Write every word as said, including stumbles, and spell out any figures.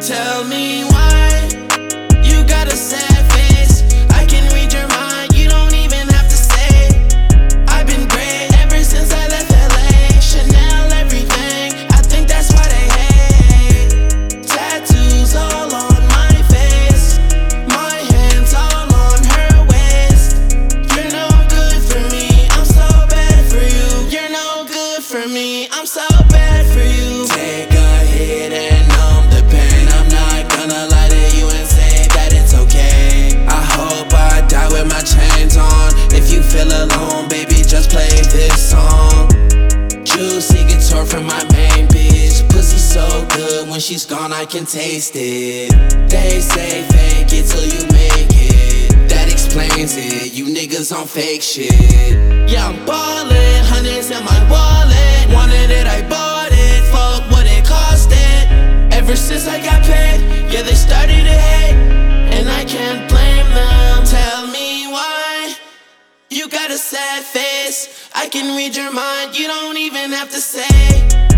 Tell me why you got a sad face. I can read your mind, you don't even have to say. I've been great ever since I left L A. Chanel everything, I think that's why they hate. Tattoos all on my face, my hands all on her waist. You're no good for me, I'm so bad for you. You're no good for me, I'm so bad for you. Take a hit and numb the pain. I'm not gonna lie to you and say that it's okay. I hope I die with my chains on. If you feel alone, baby, just play this song. Juicy guitar from my main bitch. Pussy so good, when she's gone I can taste it. They say fake it till you make it. That explains it, you niggas on fake shit. Yeah, I'm ballin', hundreds in my wallet. Wanted it, I bought it, fuck what it cost it. Ever since I got paid, yeah, they started to hate, and I can't blame them. Tell me why you got a sad face. I can read your mind, you don't even have to say.